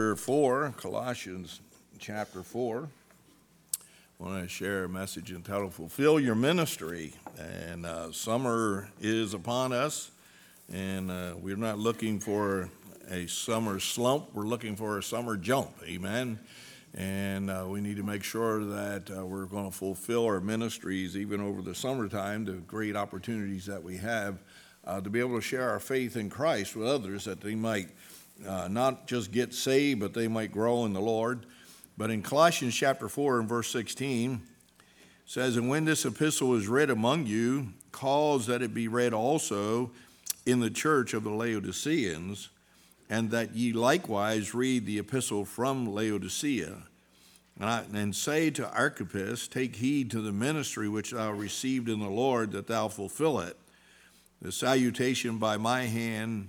4, Colossians chapter 4. I want to share a message entitled Fulfill Your Ministry. And summer is upon us, and we're not looking for a summer slump. We're looking for a summer jump. Amen. And we need to make sure that we're going to fulfill our ministries even over the summertime, the great opportunities that we have to be able to share our faith in Christ with others, that they might not just get saved, but they might grow in the Lord. But in Colossians chapter 4 and verse 16, it says, "And when this epistle is read among you, cause that it be read also in the church of the Laodiceans, and that ye likewise read the epistle from Laodicea. And say to Archippus, take heed to the ministry which thou received in the Lord, that thou fulfill it. The salutation by the hand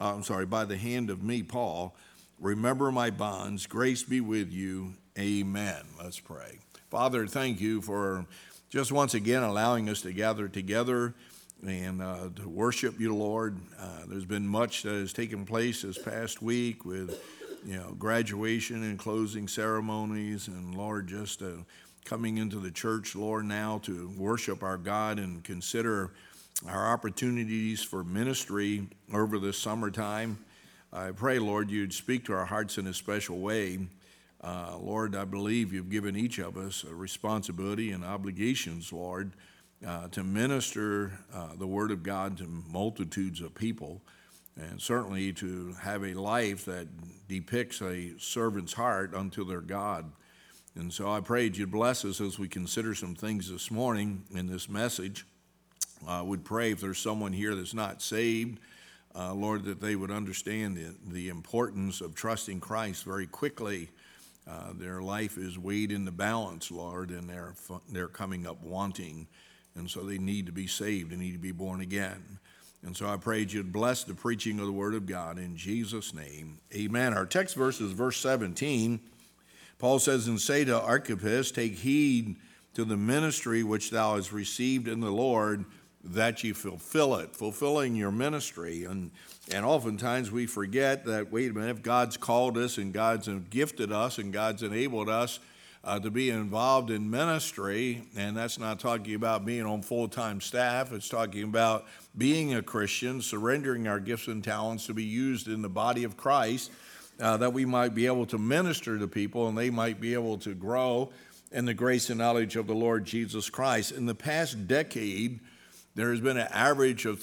of me, Paul. Remember my bonds. Grace be with you. Amen." Let's pray. Father, thank you for just once again allowing us to gather together and to worship you, Lord. There's been much that has taken place this past week with, graduation and closing ceremonies, and Lord, just coming into the church, Lord, now to worship our God and consider our opportunities for ministry over this summertime. I pray, Lord, you'd speak to our hearts in a special way. Lord, I believe you've given each of us a responsibility and obligations, Lord, to minister the word of God to multitudes of people, and certainly to have a life that depicts a servant's heart unto their God. And so I pray you'd bless us as we consider some things this morning in this message. I would pray if there's someone here that's not saved, Lord, that they would understand the importance of trusting Christ very quickly. Their life is weighed in the balance, Lord, and they're coming up wanting. And so they need to be saved. They need to be born again. And so I pray you'd bless the preaching of the word of God in Jesus' name. Amen. Our text verse is verse 17. Paul says, "And say to Archippus, take heed to the ministry which thou hast received in the Lord, that ye fulfill it." Fulfilling your ministry. And oftentimes we forget that, wait a minute, if God's called us and God's gifted us and God's enabled us to be involved in ministry, and that's not talking about being on full-time staff, it's talking about being a Christian, surrendering our gifts and talents to be used in the body of Christ, that we might be able to minister to people and they might be able to grow in the grace and knowledge of the Lord Jesus Christ. In the past decade, there has been an average of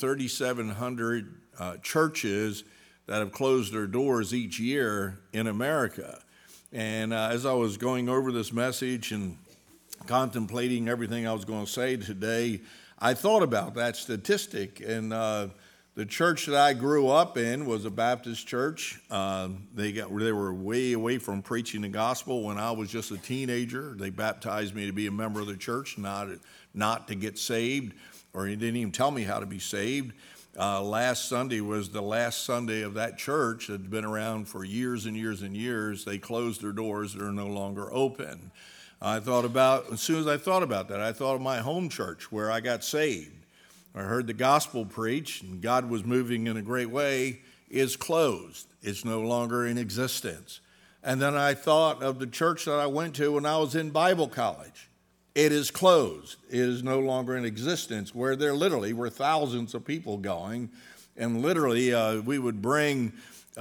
3,700 churches that have closed their doors each year in America. And as I was going over this message and contemplating everything I was going to say today, I thought about that statistic. And the church that I grew up in was a Baptist church. They were way away from preaching the gospel when I was just a teenager. They baptized me to be a member of the church, not to get saved, or he didn't even tell me how to be saved. Last Sunday was the last Sunday of that church that had been around for years and years and years. They closed their doors. They're no longer open. As soon as I thought about that, I thought of my home church where I got saved. I heard the gospel preached, and God was moving in a great way. It's closed. It's no longer in existence. And then I thought of the church that I went to when I was in Bible college. It is closed. It is no longer in existence, where there literally were thousands of people going. And literally, we would bring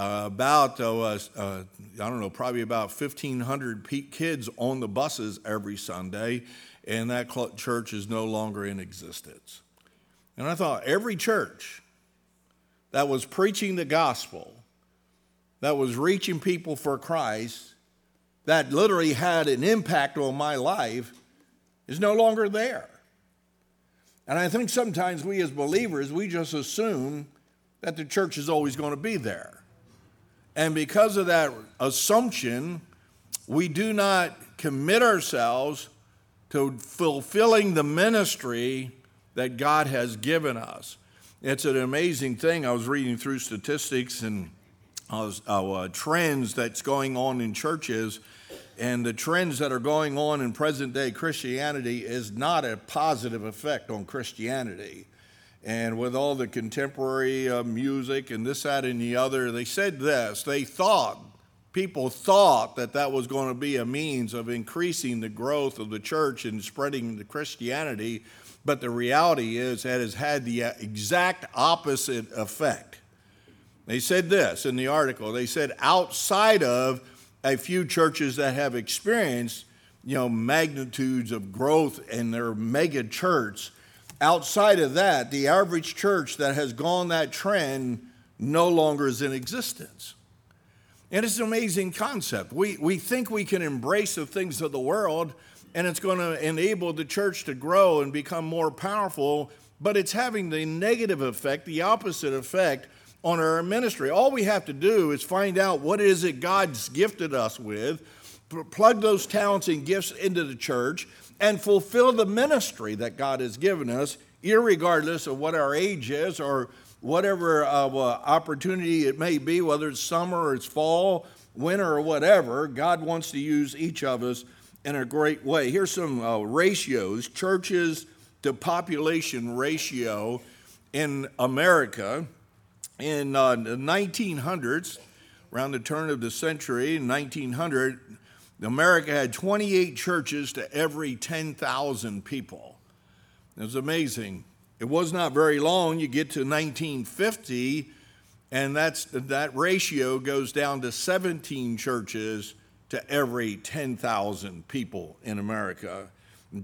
probably about 1,500 kids on the buses every Sunday, and that church is no longer in existence. And I thought, every church that was preaching the gospel, that was reaching people for Christ, that literally had an impact on my life, is no longer there. And I think sometimes we as believers, we just assume that the church is always going to be there. And because of that assumption, we do not commit ourselves to fulfilling the ministry that God has given us. It's an amazing thing. I was reading through statistics and trends that's going on in churches. And the trends that are going on in present-day Christianity is not a positive effect on Christianity. And with all the contemporary music and this, that, and the other, they said this. They thought people thought that that was going to be a means of increasing the growth of the church and spreading the Christianity, but the reality is that it has had the exact opposite effect. They said this in the article. They said outside of a few churches that have experienced, magnitudes of growth in their mega church, outside of that, the average church that has gone that trend no longer is in existence. And it's an amazing concept. We think we can embrace the things of the world, and it's going to enable the church to grow and become more powerful, but it's having the negative effect, the opposite effect on our ministry. All we have to do is find out what it is that God's gifted us with, plug those talents and gifts into the church, and fulfill the ministry that God has given us, irregardless of what our age is or whatever opportunity it may be, whether it's summer or it's fall, winter or whatever. God wants to use each of us in a great way. Here's some ratios, churches to population ratio in America. In the 1900s, around the turn of the century, in 1900, America had 28 churches to every 10,000 people. It was amazing. It was not very long. You get to 1950, and that ratio goes down to 17 churches to every 10,000 people in America. In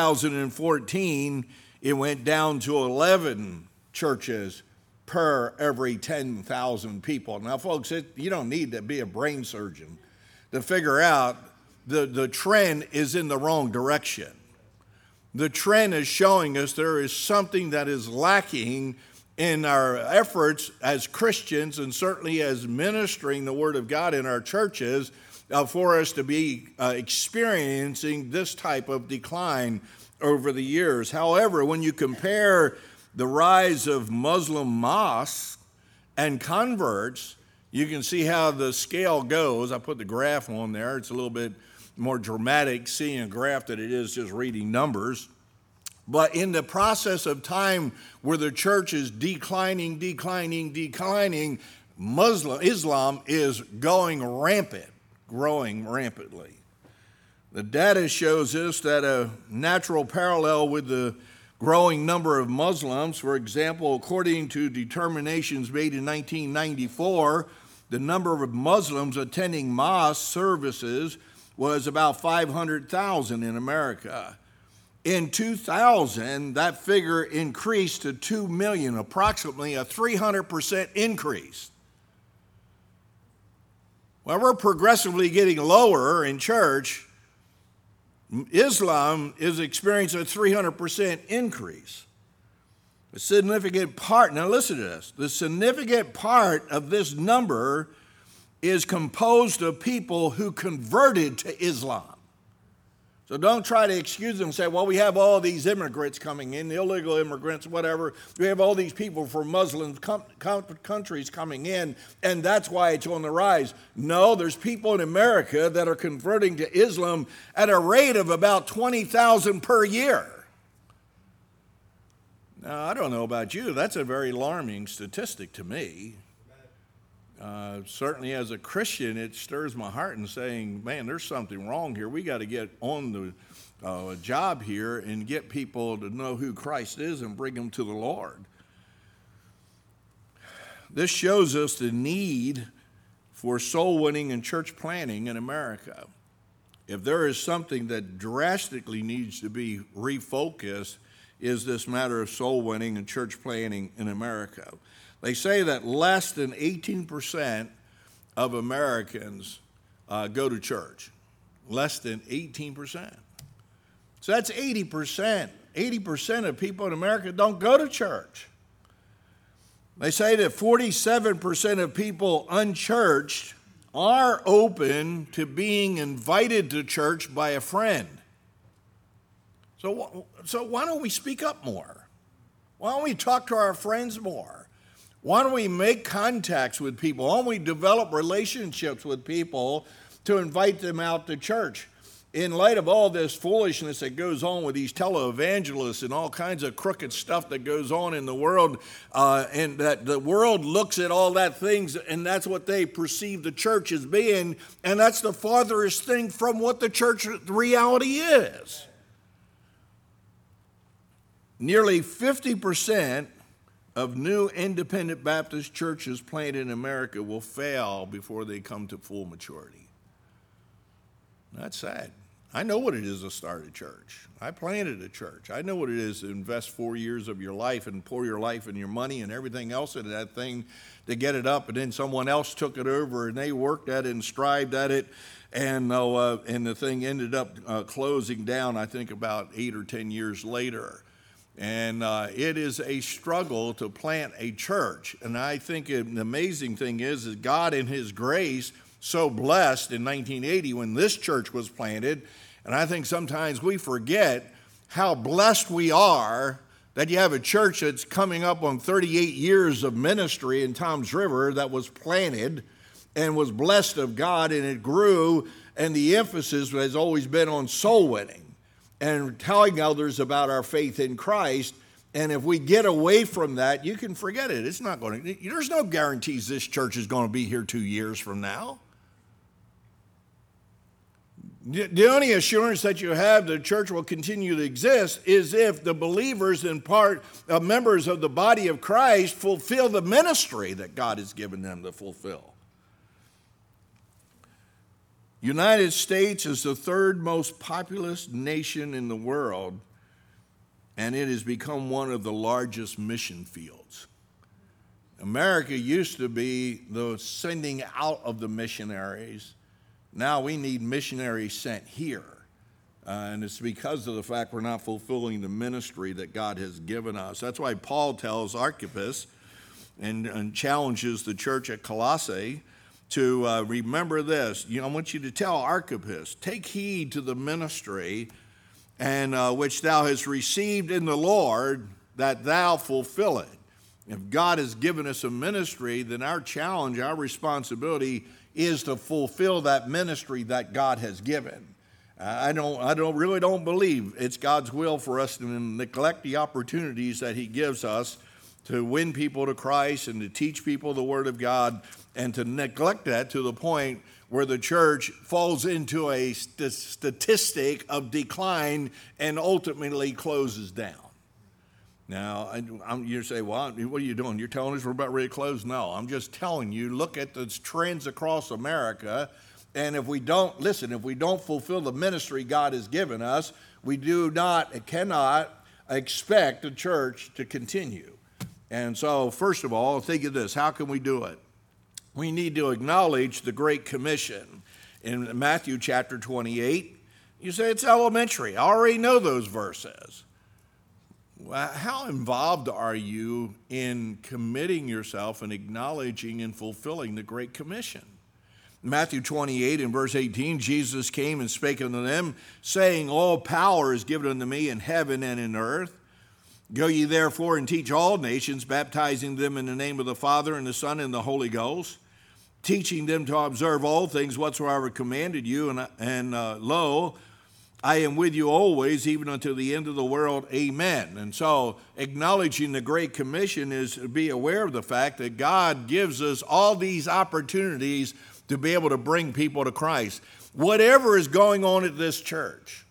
2014, it went down to 11 churches per every 10,000 people. Now, folks, you don't need to be a brain surgeon to figure out the trend is in the wrong direction. The trend is showing us there is something that is lacking in our efforts as Christians, and certainly as ministering the Word of God in our churches, for us to be experiencing this type of decline over the years. However, when you compare the rise of Muslim mosques and converts, you can see how the scale goes. I put the graph on there. It's a little bit more dramatic seeing a graph than it is just reading numbers. But in the process of time where the church is declining, Islam is going rampant, growing rampantly. The data shows us that a natural parallel with the growing number of Muslims, for example, according to determinations made in 1994, the number of Muslims attending mosque services was about 500,000 in America. In 2000, that figure increased to 2 million, approximately a 300% increase. Well, we're progressively getting lower in church. Islam is experiencing a 300% increase. A significant part, now listen to this, the significant part of this number is composed of people who converted to Islam. So don't try to excuse them and say, well, we have all these immigrants coming in, illegal immigrants, whatever. We have all these people from Muslim countries coming in, and that's why it's on the rise. No, there's people in America that are converting to Islam at a rate of about 20,000 per year. Now, I don't know about you. That's a very alarming statistic to me. Certainly as a Christian, it stirs my heart in saying, man, there's something wrong here. We got to get on the job here and get people to know who Christ is and bring them to the Lord. This shows us the need for soul winning and church planting in America. If there is something that drastically needs to be refocused, is this matter of soul winning and church planting in America. They say that less than 18% of Americans go to church. Less than 18%. So that's 80%. 80% of people in America don't go to church. They say that 47% of people unchurched are open to being invited to church by a friend. So why don't we speak up more? Why don't we talk to our friends more? Why don't we make contacts with people? Why don't we develop relationships with people to invite them out to church? in light of all this foolishness that goes on with these televangelists and all kinds of crooked stuff that goes on in the world, and that the world looks at all that things, and that's what they perceive the church as being, and that's the farthest thing from what the church reality is. Nearly 50% of new independent Baptist churches planted in America will fail before they come to full maturity. That's sad. I know what it is to start a church. I planted a church. I know what it is to invest 4 years of your life and pour your life and your money and everything else into that thing to get it up, and then someone else took it over and they worked at it and strived at it, and the thing ended up closing down, I think, about 8 or 10 years later. And it is a struggle to plant a church. And I think the amazing thing is God in his grace so blessed in 1980 when this church was planted. And I think sometimes we forget how blessed we are that you have a church that's coming up on 38 years of ministry in Toms River that was planted and was blessed of God, and it grew, and the emphasis has always been on soul winning and telling others about our faith in Christ. And if we get away from that, you can forget it. It's not going to, there's no guarantees this church is going to be here 2 years from now. The only assurance that you have the church will continue to exist is if the believers and members of the body of Christ fulfill the ministry that God has given them to fulfill. United States is the third most populous nation in the world, and it has become one of the largest mission fields. America used to be the sending out of the missionaries. Now we need missionaries sent here. And it's because of the fact we're not fulfilling the ministry that God has given us. That's why Paul tells Archippus and challenges the church at Colossae to remember this. I want you to tell Archippus, take heed to the ministry and which thou hast received in the Lord, that thou fulfill it. If God has given us a ministry, then our challenge, our responsibility is to fulfill that ministry that God has given. I really don't believe it's God's will for us to neglect the opportunities that he gives us to win people to Christ and to teach people the Word of God, and to neglect that to the point where the church falls into a statistic of decline and ultimately closes down. Now, you say, well, what are you doing? You're telling us we're about ready to close? No, I'm just telling you, look at the trends across America, and if we don't fulfill the ministry God has given us, we cannot expect the church to continue. And so, first of all, think of this. How can we do it? We need to acknowledge the Great Commission. In Matthew chapter 28, you say it's elementary. I already know those verses. Well, how involved are you in committing yourself and acknowledging and fulfilling the Great Commission? Matthew 28 and verse 18, Jesus came and spake unto them, saying, all power is given unto me in heaven and in earth. Go ye therefore and teach all nations, baptizing them in the name of the Father and the Son and the Holy Ghost, teaching them to observe all things whatsoever I commanded you, and lo, I am with you always, even unto the end of the world. Amen. And so acknowledging the Great Commission is to be aware of the fact that God gives us all these opportunities to be able to bring people to Christ. Whatever is going on at this church,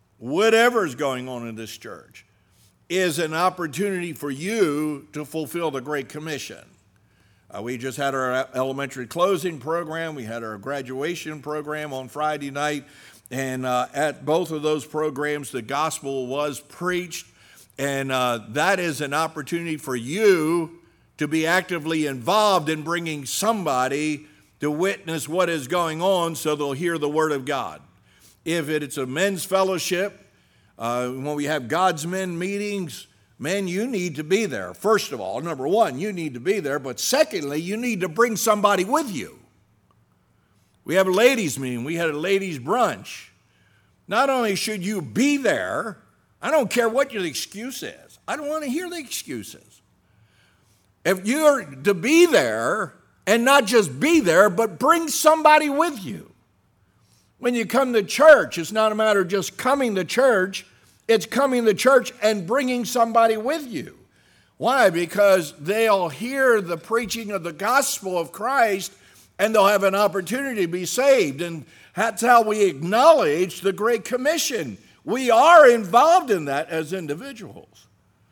is an opportunity for you to fulfill the Great Commission. We just had our elementary closing program. We had our graduation program on Friday night. And at both of those programs, the gospel was preached. And that is an opportunity for you to be actively involved in bringing somebody to witness what is going on so they'll hear the word of God. If it's a men's fellowship, when we have God's men meetings, men, you need to be there. First of all, number one, you need to be there. But secondly, you need to bring somebody with you. We have a ladies' meeting. We had a ladies' brunch. Not only should you be there, I don't care what your excuse is. I don't want to hear the excuses. If you're to be there, and not just be there, but bring somebody with you. When you come to church, it's not a matter of just coming to church. It's coming to church and bringing somebody with you. Why? Because they'll hear the preaching of the gospel of Christ and they'll have an opportunity to be saved. And that's how we acknowledge the Great Commission. We are involved in that as individuals.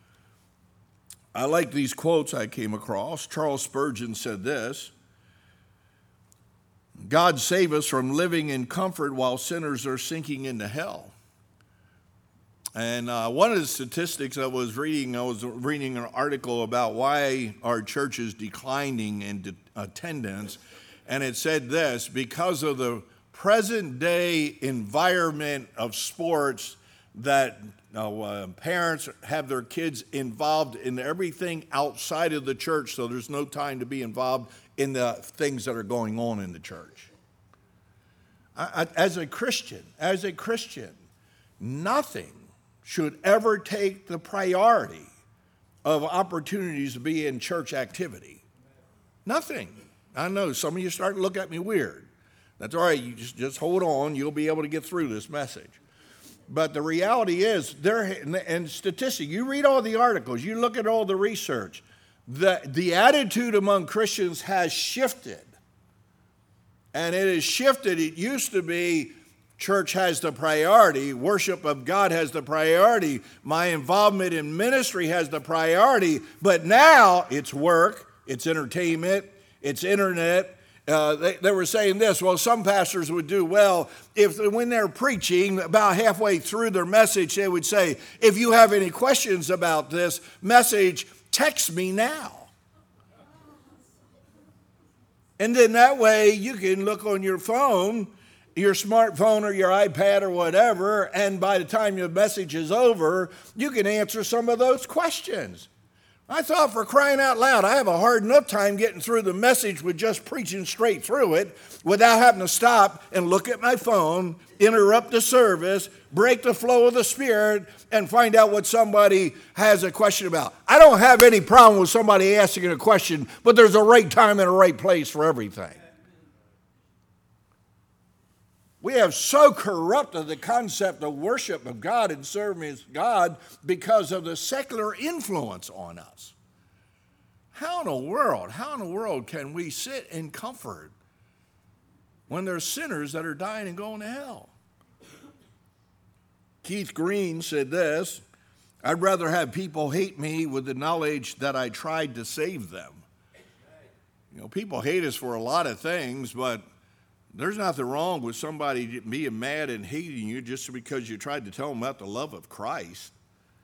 I like these quotes I came across. Charles Spurgeon said this: God save us from living in comfort while sinners are sinking into hell. And one of the statistics I was reading an article about why our church is declining in attendance, and it said this: because of the present day environment of sports, that parents have their kids involved in everything outside of the church, so there's no time to be involved in the things that are going on in the church. As a Christian, nothing should ever take the priority of opportunities to be in church activity. Nothing. I know some of you start to look at me weird. That's all right. You just hold on. You'll be able to get through this message. But the reality is, and statistics, you read all the articles, you look at all the research, the attitude among Christians has shifted. And it has shifted. It used to be church has the priority, worship of God has the priority, my involvement in ministry has the priority, but now it's work, it's entertainment, it's internet. They were saying this: well, some pastors would do well if when they're preaching, about halfway through their message, they would say, if you have any questions about this message, text me now. And then that way you can look on your phone, your smartphone or your iPad or whatever, and by the time your message is over, you can answer some of those questions. I thought, for crying out loud, I have a hard enough time getting through the message with just preaching straight through it without having to stop and look at my phone, interrupt the service, break the flow of the Spirit, and find out what somebody has a question about. I don't have any problem with somebody asking a question, but there's a right time and a right place for everything. We have so corrupted the concept of worship of God and serving God because of the secular influence on us. How in the world can we sit in comfort when there's sinners that are dying and going to hell? Keith Green said this: I'd rather have people hate me with the knowledge that I tried to save them. You know, people hate us for a lot of things, but there's nothing wrong with somebody being mad and hating you just because you tried to tell them about the love of Christ.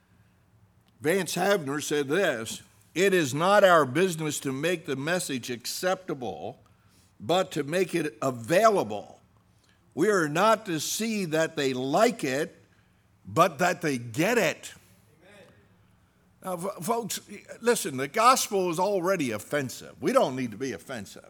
Vance Havner said this: it is not our business to make the message acceptable, but to make it available. We are not to see that they like it, but that they get it. Now, folks, listen, the gospel is already offensive. We don't need to be offensive.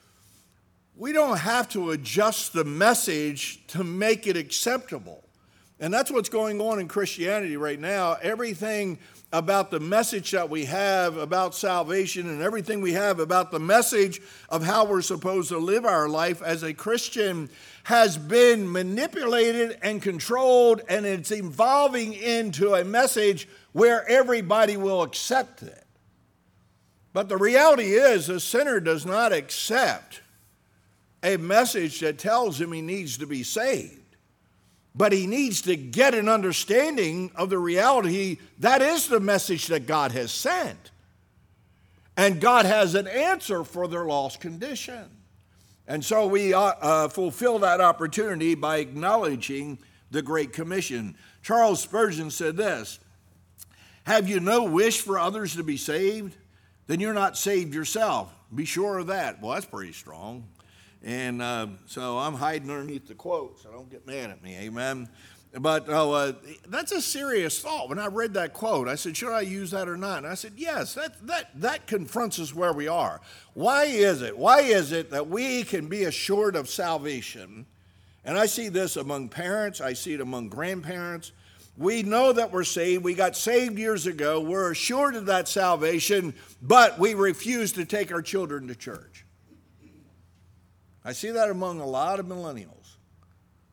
We don't have to adjust the message to make it acceptable. And that's what's going on in Christianity right now. Everything about the message that we have about salvation and everything we have about the message of how we're supposed to live our life as a Christian has been manipulated and controlled, and it's evolving into a message where everybody will accept it. But the reality is, a sinner does not accept a message that tells him he needs to be saved. But he needs to get an understanding of the reality that is the message that God has sent. And God has an answer for their lost condition. And so we fulfill that opportunity by acknowledging the Great Commission. Charles Spurgeon said this: have you no wish for others to be saved? Then you're not saved yourself. Be sure of that. Well, that's pretty strong. And so I'm hiding underneath the quote, so don't get mad at me, amen? But that's a serious thought. When I read that quote, I said, should I use that or not? And I said, yes, that confronts us where we are. Why is it that we can be assured of salvation? And I see this among parents. I see it among grandparents. We know that we're saved. We got saved years ago. We're assured of that salvation, but we refuse to take our children to church. I see that among a lot of millennials.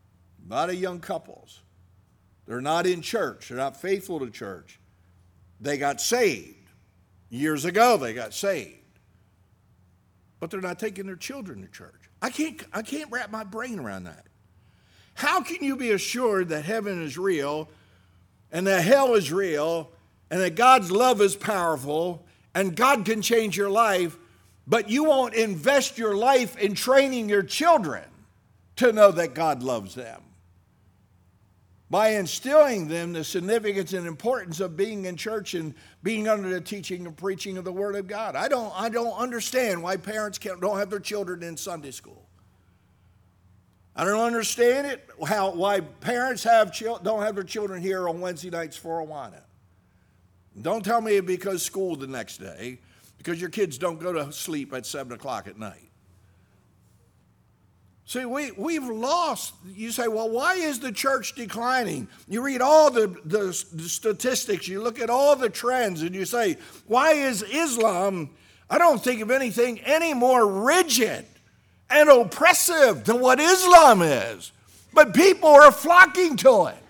a lot of young couples. They're not in church. They're not faithful to church. They got saved. Years ago, they got saved. But they're not taking their children to church. I can't wrap my brain around that. How can you be assured that heaven is real and that hell is real and that God's love is powerful and God can change your life, but you won't invest your life in training your children to know that God loves them? By instilling them the significance and importance of being in church and being under the teaching and preaching of the Word of God. I don't understand why parents don't have their children in Sunday school. I don't understand it, why parents don't have their children here on Wednesday nights for Awana. Don't tell me because school the next day, because your kids don't go to sleep at 7 o'clock at night. See, we've lost. You say, well, why is the church declining? You read all the statistics, you look at all the trends, and you say, why is Islam, I don't think of anything any more rigid and oppressive than what Islam is. But people are flocking to it.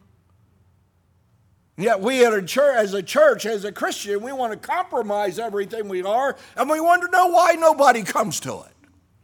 Yet we as a church, as a Christian, we want to compromise everything we are, and we wonder why nobody comes to it.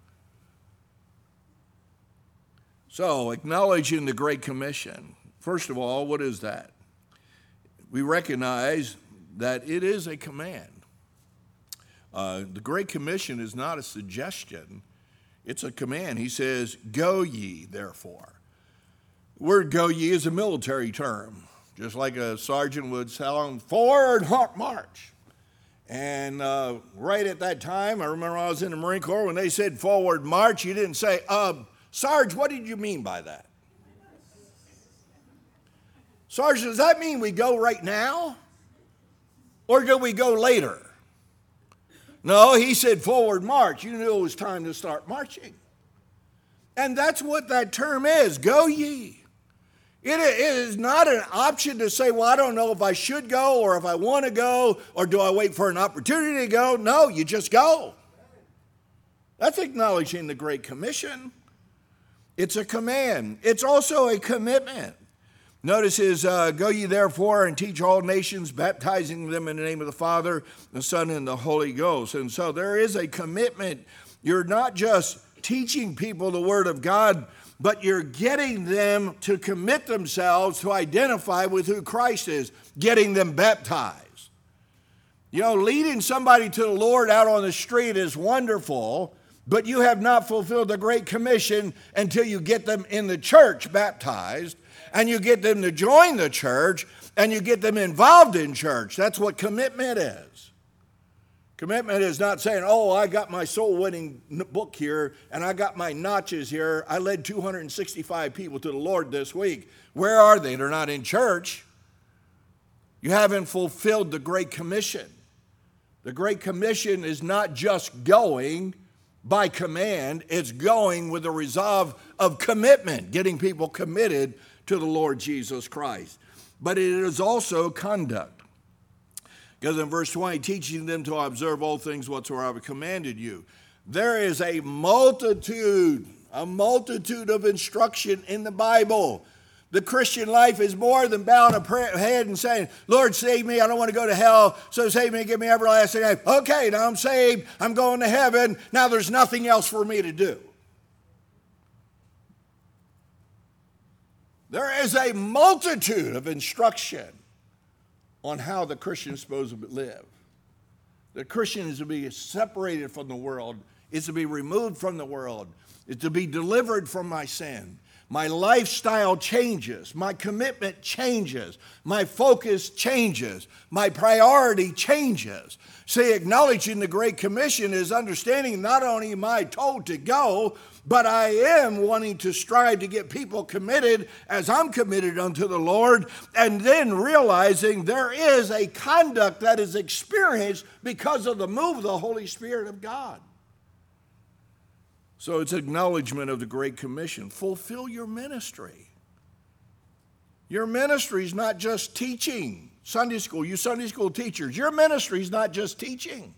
So, acknowledging the Great Commission. First of all, what is that? We recognize that it is a command. The Great Commission is not a suggestion. It's a command. He says, go ye, therefore. The word go ye is a military term. Just like a sergeant would tell them, forward, march. And right at that time, I remember I was in the Marine Corps, when they said forward, march, you didn't say, Sarge, what did you mean by that? Sarge, does that mean we go right now? Or do we go later? No, he said forward march. You knew it was time to start marching. And that's what that term is, go ye. It is not an option to say, well, I don't know if I should go or if I want to go or do I wait for an opportunity to go? No, you just go. That's acknowledging the Great Commission. It's a command. It's also a commitment. Notice his, go ye therefore and teach all nations, baptizing them in the name of the Father, the Son, and the Holy Ghost. And so there is a commitment. You're not just teaching people the Word of God, but you're getting them to commit themselves to identify with who Christ is, getting them baptized. You know, leading somebody to the Lord out on the street is wonderful, but you have not fulfilled the Great Commission until you get them in the church baptized, and you get them to join the church, and you get them involved in church. That's what commitment is. Commitment is not saying, oh, I got my soul-winning book here, and I got my notches here. I led 265 people to the Lord this week. Where are they? They're not in church. You haven't fulfilled the Great Commission. The Great Commission is not just going by command. It's going with the resolve of commitment, getting people committed to the Lord Jesus Christ. But it is also conduct. Because in verse 20, teaching them to observe all things whatsoever I have commanded you. There is a multitude of instruction in the Bible. The Christian life is more than bowing a head and saying, Lord, save me, I don't want to go to hell, so save me and give me everlasting life. Okay, now I'm saved, I'm going to heaven, now there's nothing else for me to do. There is a multitude of instruction on how the Christian is supposed to live. The Christian is to be separated from the world, is to be removed from the world, is to be delivered from my sin. My lifestyle changes, my commitment changes, my focus changes, my priority changes. See, acknowledging the Great Commission is understanding not only am I told to go, but I am wanting to strive to get people committed as I'm committed unto the Lord, and then realizing there is a conduct that is experienced because of the move of the Holy Spirit of God. So it's acknowledgement of the Great Commission. Fulfill your ministry. Your ministry is not just teaching. Sunday school, you Sunday school teachers, your ministry is not just teaching.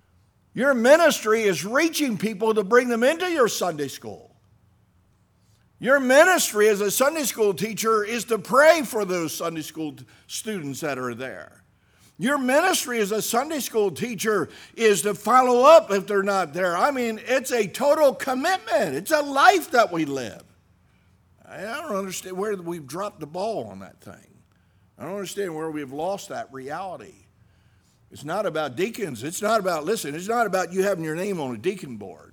Your ministry is reaching people to bring them into your Sunday school. Your ministry as a Sunday school teacher is to pray for those Sunday school students that are there. Your ministry as a Sunday school teacher is to follow up if they're not there. I mean, it's a total commitment. It's a life that we live. I don't understand where we've dropped the ball on that thing. I don't understand where we've lost that reality. It's not about deacons. It's not about you having your name on a deacon board.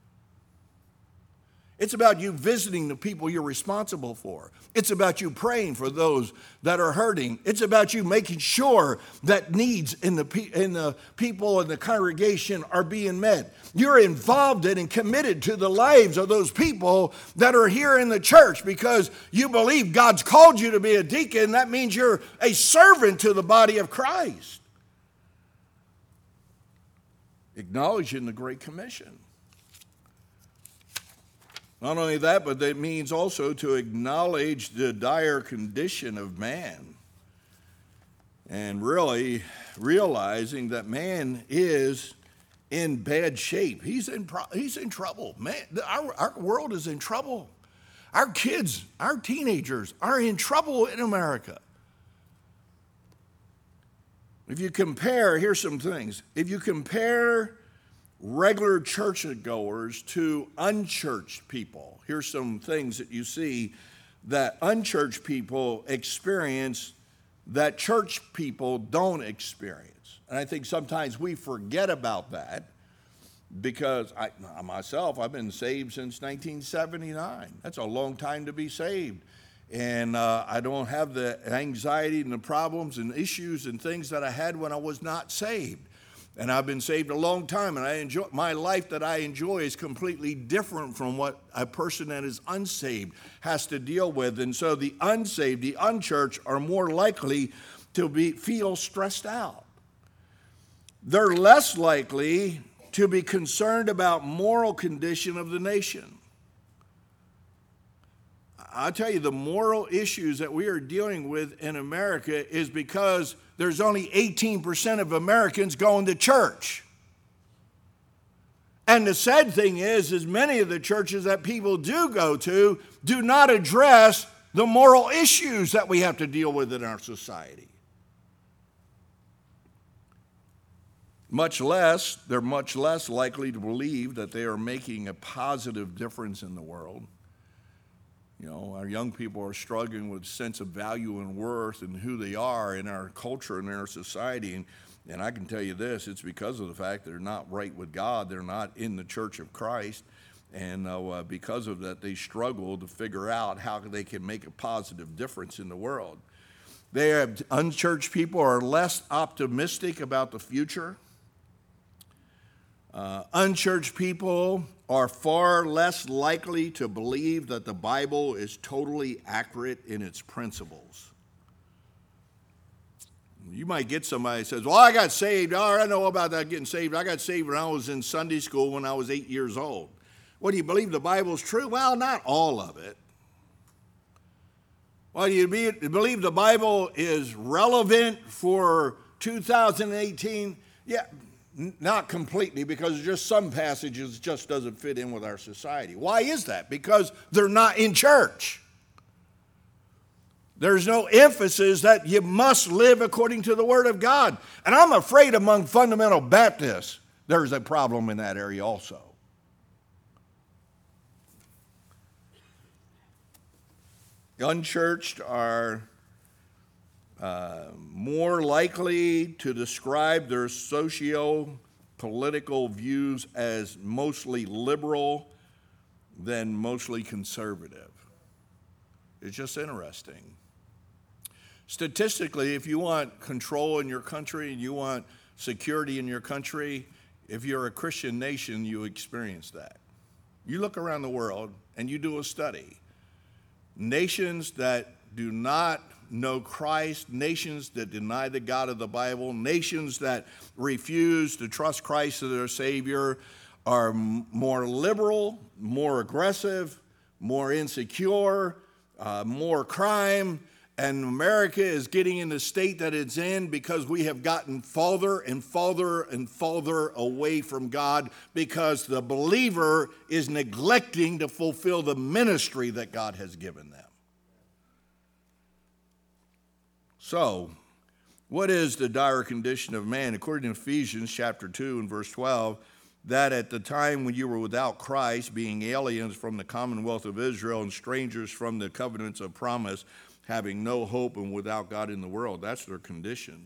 It's about you visiting the people you're responsible for. It's about you praying for those that are hurting. It's about you making sure that needs in the people in the congregation are being met. You're involved in and committed to the lives of those people that are here in the church because you believe God's called you to be a deacon. That means you're a servant to the body of Christ. Acknowledging the Great Commission. Not only that, but that means also to acknowledge the dire condition of man and really realizing that man is in bad shape. He's in trouble. Man, our world is in trouble. Our kids, our teenagers are in trouble in America. If you compare, here's some things. If you compare regular churchgoers to unchurched people, here's some things that you see that unchurched people experience that church people don't experience. And I think sometimes we forget about that because I've been saved since 1979. That's a long time to be saved. And I don't have the anxiety and the problems and issues and things that I had when I was not saved. And I've been saved a long time, and I enjoy my life that I enjoy is completely different from what a person that is unsaved has to deal with. And so the unsaved, the unchurched, are more likely to feel stressed out. They're less likely to be concerned about moral condition of the nation. I tell you, the moral issues that we are dealing with in America is because there's only 18% of Americans going to church. And the sad thing is many of the churches that people do go to do not address the moral issues that we have to deal with in our society. They're much less likely to believe that they are making a positive difference in the world. You know, our young people are struggling with sense of value and worth and who they are in our culture and in our society. And I can tell you this, it's because of the fact they're not right with God. They're not in the church of Christ. And because of that, they struggle to figure out how they can make a positive difference in the world. Unchurched people are less optimistic about the future. Unchurched people are far less likely to believe that the Bible is totally accurate in its principles. You might get somebody that says, well, I got saved. Oh, I know about that getting saved. I got saved when I was in Sunday school when I was 8 years old. Well, do you believe the Bible is true? Well, not all of it. Well, do you believe the Bible is relevant for 2018? Yeah. Not completely, because just some passages just doesn't fit in with our society. Why is that? Because they're not in church. There's no emphasis that you must live according to the Word of God. And I'm afraid among fundamental Baptists, there's a problem in that area also. The unchurched are more likely to describe their socio-political views as mostly liberal than mostly conservative. It's just interesting. Statistically, if you want control in your country and you want security in your country, if you're a Christian nation, you experience that. You look around the world and you do a study. Nations that do not know Christ, nations that deny the God of the Bible, nations that refuse to trust Christ as their Savior are more liberal, more aggressive, more insecure, more crime, And America is getting in the state that it's in because we have gotten farther and farther and farther away from God because the believer is neglecting to fulfill the ministry that God has given them. So, what is the dire condition of man? According to Ephesians chapter 2 and verse 12, that at the time when you were without Christ, being aliens from the commonwealth of Israel and strangers from the covenants of promise, having no hope and without God in the world. That's their condition.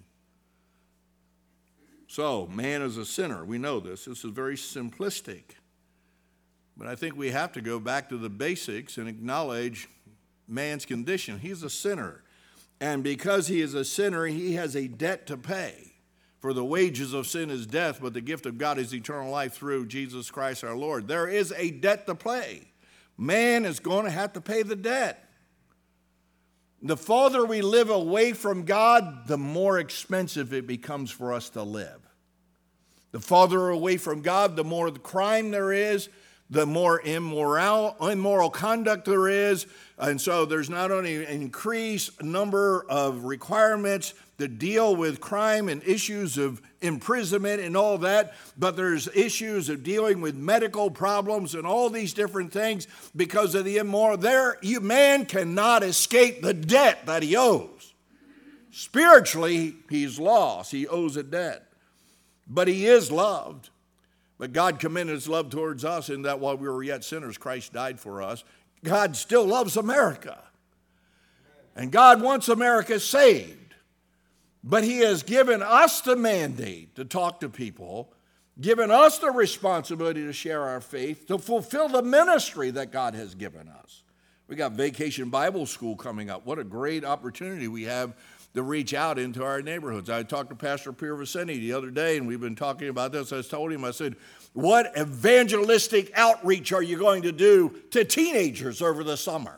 So, man is a sinner. We know this. This is very simplistic. But I think we have to go back to the basics and acknowledge man's condition. He's a sinner. And because he is a sinner, he has a debt to pay. For the wages of sin is death, but the gift of God is eternal life through Jesus Christ our Lord. There is a debt to pay. Man is going to have to pay the debt. The farther we live away from God, the more expensive it becomes for us to live. The farther away from God, the more the crime there is, the more immoral conduct there is. And so there's not only an increased number of requirements to deal with crime and issues of imprisonment and all that, but there's issues of dealing with medical problems and all these different things because of the immoral. Man cannot escape the debt that he owes. Spiritually, he's lost. He owes a debt. But he is loved. But God commended his love towards us in that while we were yet sinners, Christ died for us. God still loves America. And God wants America saved. But he has given us the mandate to talk to people, given us the responsibility to share our faith, to fulfill the ministry that God has given us. We got Vacation Bible School coming up. What a great opportunity we have to reach out into our neighborhoods. I talked to Pastor Pierre Vicente the other day, and we've been talking about this. I told him, I said, what evangelistic outreach are you going to do to teenagers over the summer?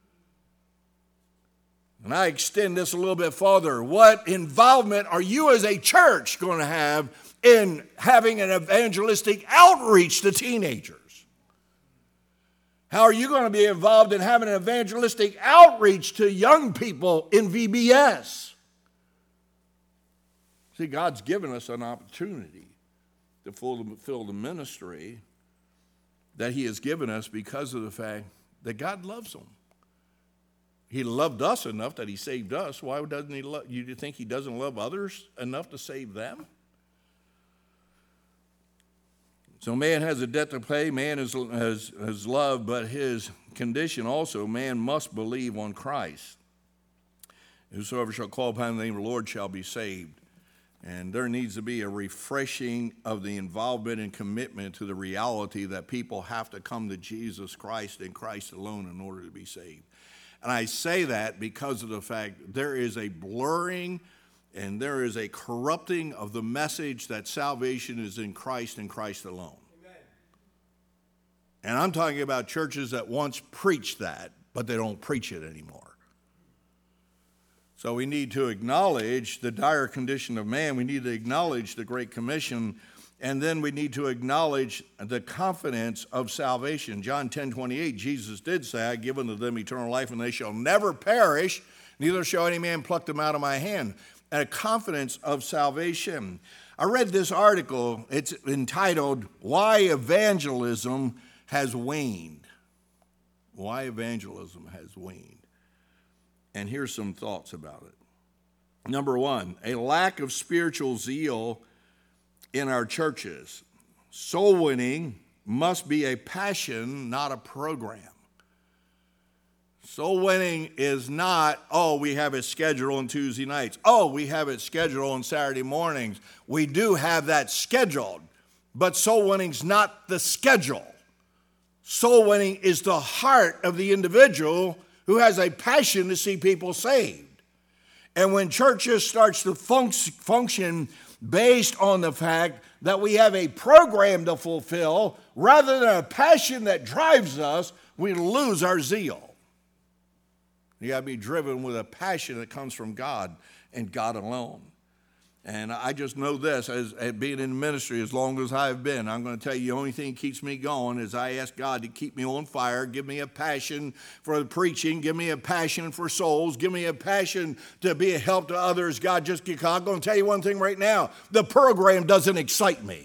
And I extend this a little bit further. What involvement are you as a church going to have in having an evangelistic outreach to teenagers? How are you going to be involved in having an evangelistic outreach to young people in VBS? See, God's given us an opportunity to fulfill the ministry that he has given us because of the fact that God loves them. He loved us enough that he saved us. Why doesn't he love you? Do you think he doesn't love others enough to save them? So man has a debt to pay. Man has love, but his condition also, man must believe on Christ. Whosoever shall call upon the name of the Lord shall be saved. And there needs to be a refreshing of the involvement and commitment to the reality that people have to come to Jesus Christ and Christ alone in order to be saved. And I say that because of the fact there is a blurring and there is a corrupting of the message that salvation is in Christ and Christ alone. Amen. And I'm talking about churches that once preached that, but they don't preach it anymore. So we need to acknowledge the dire condition of man. We need to acknowledge the Great Commission. And then we need to acknowledge the confidence of salvation. John 10:28, Jesus did say, I give unto them eternal life, and they shall never perish, neither shall any man pluck them out of my hand. And a confidence of salvation. I read this article. It's entitled, Why Evangelism Has Waned. Why Evangelism Has Waned. And here's some thoughts about it. Number one, a lack of spiritual zeal in our churches. Soul winning must be a passion, not a program. Soul winning is not, we have it scheduled on Tuesday nights. We have it scheduled on Saturday mornings. We do have that scheduled, but soul winning's not the schedule. Soul winning is the heart of the individual who has a passion to see people saved. And when churches starts to function based on the fact that we have a program to fulfill rather than a passion that drives us, we lose our zeal. You got to be driven with a passion that comes from God and God alone. And I just know this, as being in ministry as long as I've been, I'm going to tell you the only thing that keeps me going is I ask God to keep me on fire, give me a passion for the preaching, give me a passion for souls, give me a passion to be a help to others. God, I'm going to tell you one thing right now. The program doesn't excite me.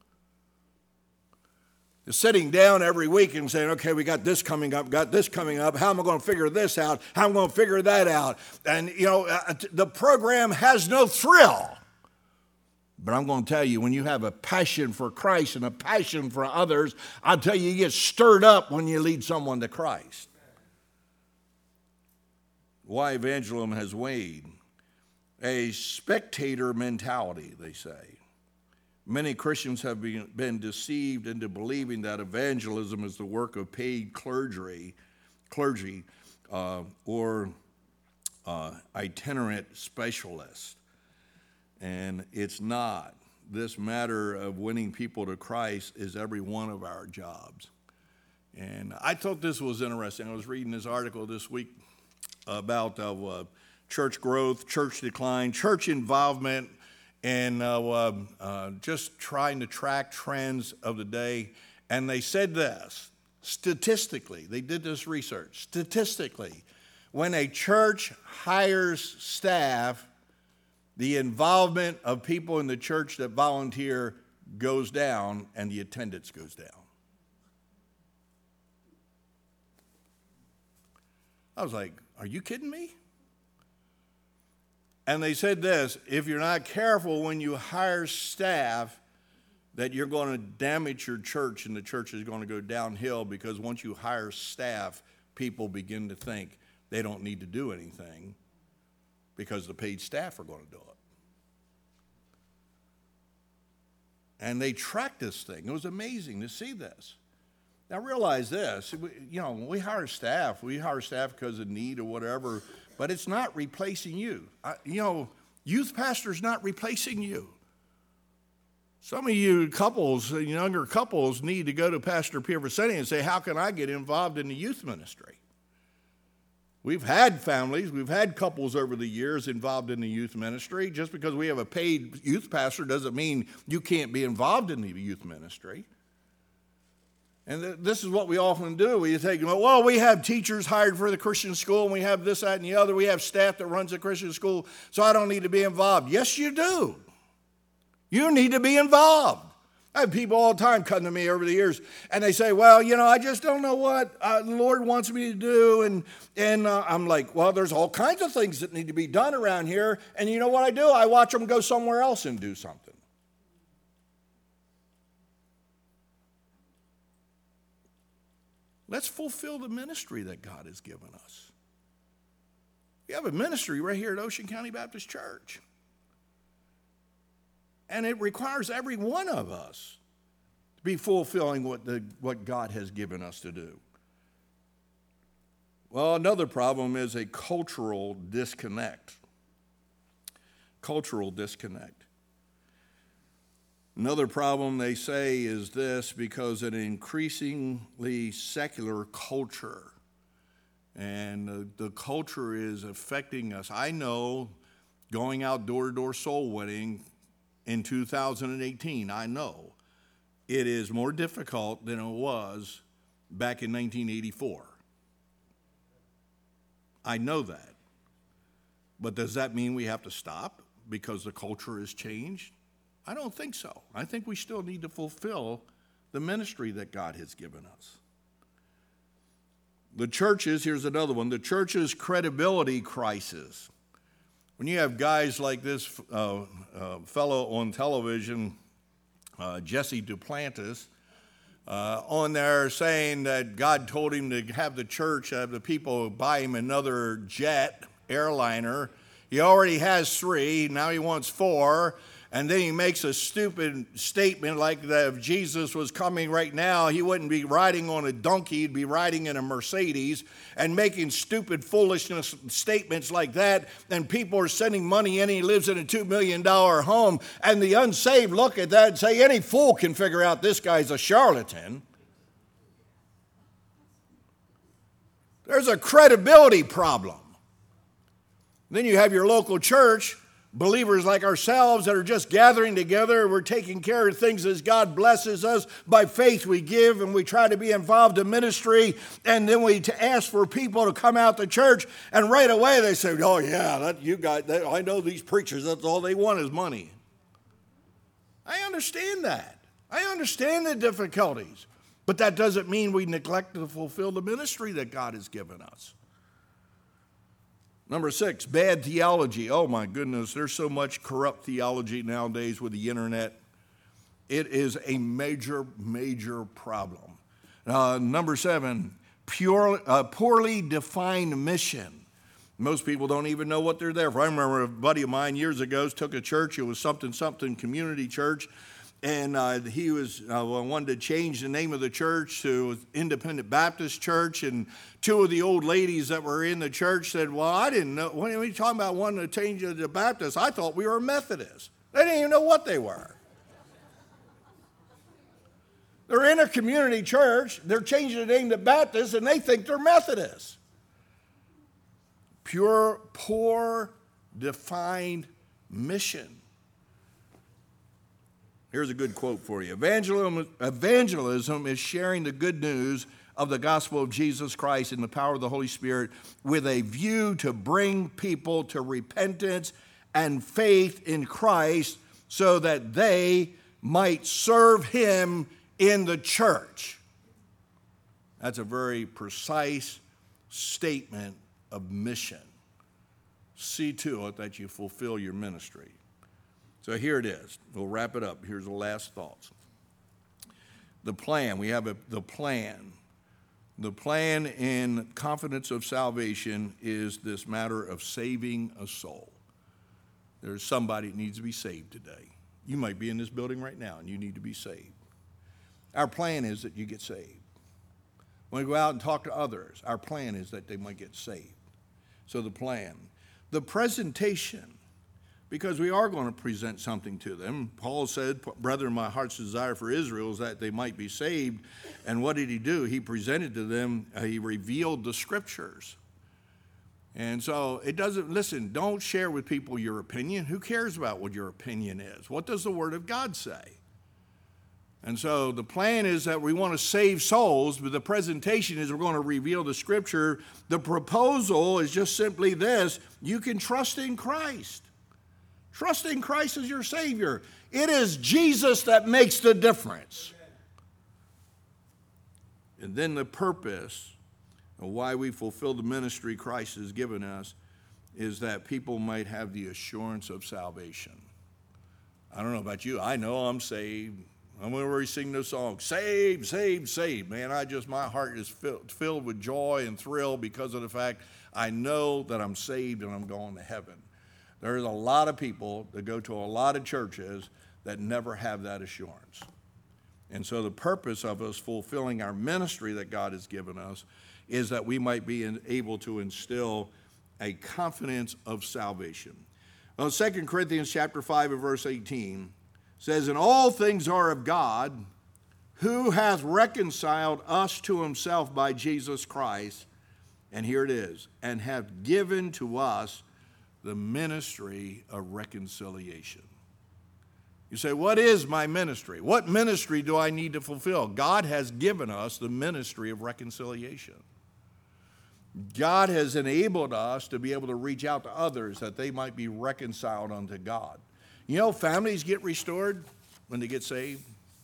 Sitting down every week and saying, okay, we got this coming up, how am I going to figure this out, how am I going to figure that out? And, the program has no thrill. But I'm going to tell you, when you have a passion for Christ and a passion for others, I'll tell you, you get stirred up when you lead someone to Christ. Why evangelism has waned? A spectator mentality, they say. Many Christians have been deceived into believing that evangelism is the work of paid clergy or itinerant specialists. And it's not. This matter of winning people to Christ is every one of our jobs. And I thought this was interesting. I was reading this article this week about church growth, church decline, church involvement, and just trying to track trends of the day. And they said this, statistically, they did this research, statistically, when a church hires staff, the involvement of people in the church that volunteer goes down and the attendance goes down. I was like, are you kidding me? And they said this, if you're not careful when you hire staff, that you're going to damage your church and the church is going to go downhill, because once you hire staff, people begin to think they don't need to do anything because the paid staff are going to do it. And they tracked this thing. It was amazing to see this. Now realize this, when we hire staff because of need or whatever, but it's not replacing you. Youth pastor's not replacing you. Some of you couples, younger couples, need to go to Pastor Pierre Vicente and say, how can I get involved in the youth ministry? We've had families, we've had couples over the years involved in the youth ministry. Just because we have a paid youth pastor doesn't mean you can't be involved in the youth ministry. And this is what we often do. We think, well, we have teachers hired for the Christian school, and we have this, that, and the other. We have staff that runs the Christian school, so I don't need to be involved. Yes, you do. You need to be involved. I have people all the time come to me over the years, and they say, well, I just don't know what the Lord wants me to do. And I'm like, well, there's all kinds of things that need to be done around here. And you know what I do? I watch them go somewhere else and do something. Let's fulfill the ministry that God has given us. We have a ministry right here at Ocean County Baptist Church. And it requires every one of us to be fulfilling what God has given us to do. Well, another problem is a cultural disconnect. Cultural disconnect. Another problem, they say, is this: because an increasingly secular culture, and the culture is affecting us. I know, going out door-to-door soul winning in 2018, I know it is more difficult than it was back in 1984. I know that. But does that mean we have to stop because the culture has changed? I don't think so. I think we still need to fulfill the ministry that God has given us. The churches, here's another one, the church's credibility crisis. When you have guys like this fellow on television, Jesse Duplantis, on there saying that God told him to have the church, have the people buy him another jet, airliner. He already has 3, now he wants 4. And then he makes a stupid statement like that if Jesus was coming right now, he wouldn't be riding on a donkey, he'd be riding in a Mercedes, and making stupid foolishness statements like that. And people are sending money in, he lives in a $2 million home. And the unsaved look at that and say, any fool can figure out this guy's a charlatan. There's a credibility problem. Then you have your local church believers like ourselves that are just gathering together. We're taking care of things as God blesses us. By faith we give, and we try to be involved in ministry, and then we ask for people to come out to church, and right away they say, oh yeah, I know these preachers, that's all they want is money. I understand that. I understand the difficulties, but that doesn't mean we neglect to fulfill the ministry that God has given us. Number 6, bad theology. Oh my goodness, there's so much corrupt theology nowadays with the internet. It is a major, major problem. Number 7, poorly defined mission. Most people don't even know what they're there for. I remember a buddy of mine years ago took a church. It was something community church. And he was wanted to change the name of the church to Independent Baptist Church. And 2 of the old ladies that were in the church said, well, I didn't know. When are we talking about wanting to change it to Baptist? I thought we were Methodists. They didn't even know what they were. They're in a community church. They're changing the name to Baptist, and they think they're Methodists. Poor, defined mission. Here's a good quote for you. Evangelism is sharing the good news of the gospel of Jesus Christ in the power of the Holy Spirit with a view to bring people to repentance and faith in Christ so that they might serve him in the church. That's a very precise statement of mission. See to it that you fulfill your ministry. So here it is. We'll wrap it up. Here's the last thoughts. The plan. We have the plan. The plan in confidence of salvation is this matter of saving a soul. There's somebody that needs to be saved today. You might be in this building right now and you need to be saved. Our plan is that you get saved. When we go out and talk to others, our plan is that they might get saved. So the plan. The presentation. Because we are going to present something to them. Paul said, brethren, my heart's desire for Israel is that they might be saved. And what did he do? He presented to them, he revealed the scriptures. And so don't share with people your opinion. Who cares about what your opinion is? What does the Word of God say? And so the plan is that we want to save souls, but the presentation is we're going to reveal the scripture. The proposal is just simply this: you can trust in Christ. Trust in Christ as your Savior. It is Jesus that makes the difference. And then the purpose of why we fulfill the ministry Christ has given us is that people might have the assurance of salvation. I don't know about you. I know I'm saved. I'm going to sing those songs. Saved, saved, saved. Man, my heart is filled with joy and thrill because of the fact I know that I'm saved and I'm going to heaven. There's a lot of people that go to a lot of churches that never have that assurance. And so the purpose of us fulfilling our ministry that God has given us is that we might be able to instill a confidence of salvation. Well, 2 Corinthians chapter 5 and verse 18 says, and all things are of God, who hath reconciled us to himself by Jesus Christ, and here it is, and hath given to us the ministry of reconciliation. You say, what is my ministry? What ministry do I need to fulfill? God has given us the ministry of reconciliation. God has enabled us to be able to reach out to others that they might be reconciled unto God. You know, families get restored when they get saved.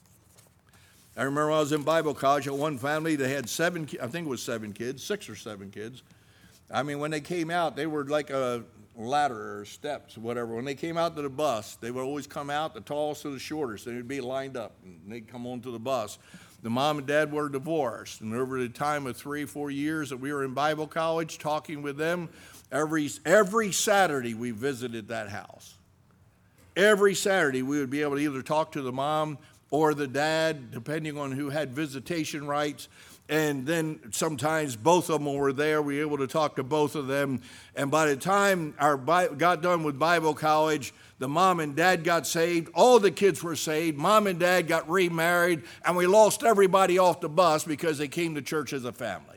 I remember when I was in Bible college at one family, they had 7 kids, 6 or 7 kids. I mean, when they came out, they were like a ladder or steps, whatever. When they came out to the bus, they would always come out, the tallest to the shortest. They'd be lined up, and they'd come onto the bus. The mom and dad were divorced, and over the time of 3-4 years that we were in Bible college talking with them, every Saturday we visited that house. Every Saturday we would be able to either talk to the mom or the dad, depending on who had visitation rights. And then sometimes both of them were there. We were able to talk to both of them. And by the time got done with Bible college, the mom and dad got saved. All the kids were saved. Mom and dad got remarried. And we lost everybody off the bus because they came to church as a family.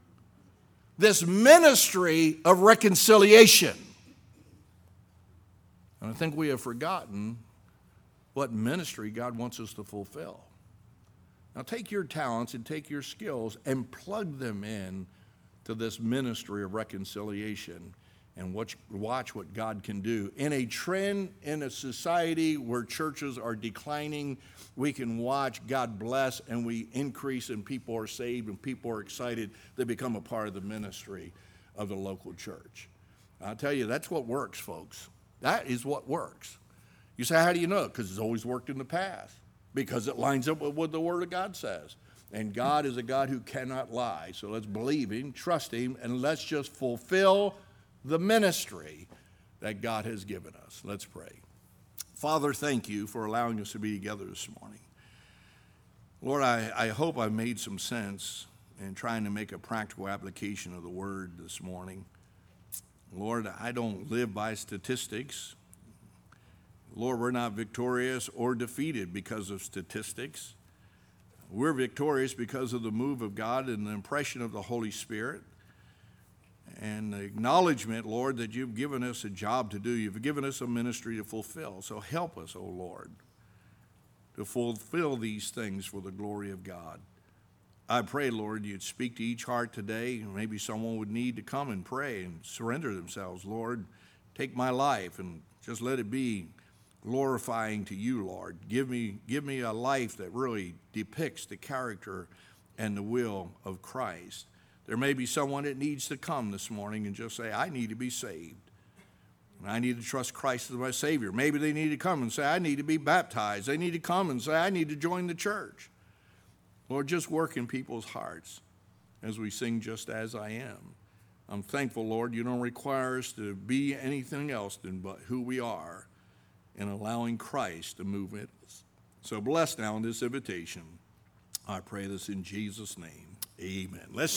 This ministry of reconciliation. I think we have forgotten what ministry God wants us to fulfill. Now take your talents and take your skills and plug them in to this ministry of reconciliation and watch what God can do. In a trend in a society where churches are declining, we can watch God bless and we increase and people are saved and people are excited. They become a part of the ministry of the local church. I'll tell you, that's what works, folks. That is what works. You say, how do you know? Because it's always worked in the past. Because it lines up with what the Word of God says. And God is a God who cannot lie. So let's believe Him, trust Him, and let's just fulfill the ministry that God has given us. Let's pray. Father, thank you for allowing us to be together this morning. Lord, I hope I've made some sense in trying to make a practical application of the Word this morning. Lord, I don't live by statistics. Lord, we're not victorious or defeated because of statistics. We're victorious because of the move of God and the impression of the Holy Spirit and the acknowledgement, Lord, that you've given us a job to do. You've given us a ministry to fulfill. So help us, O Lord, to fulfill these things for the glory of God. I pray, Lord, you'd speak to each heart today. Maybe someone would need to come and pray and surrender themselves. Lord, take my life and just let it be glorifying to you, Lord. Give me a life that really depicts the character and the will of Christ. There may be someone that needs to come this morning and just say, I need to be saved. And I need to trust Christ as my Savior. Maybe they need to come and say, I need to be baptized. They need to come and say, I need to join the church. Lord, just work in people's hearts as we sing Just As I Am. I'm thankful, Lord, you don't require us to be anything else than but who we are, and allowing Christ to move in us. So bless now in this invitation. I pray this in Jesus' name. Amen. Let's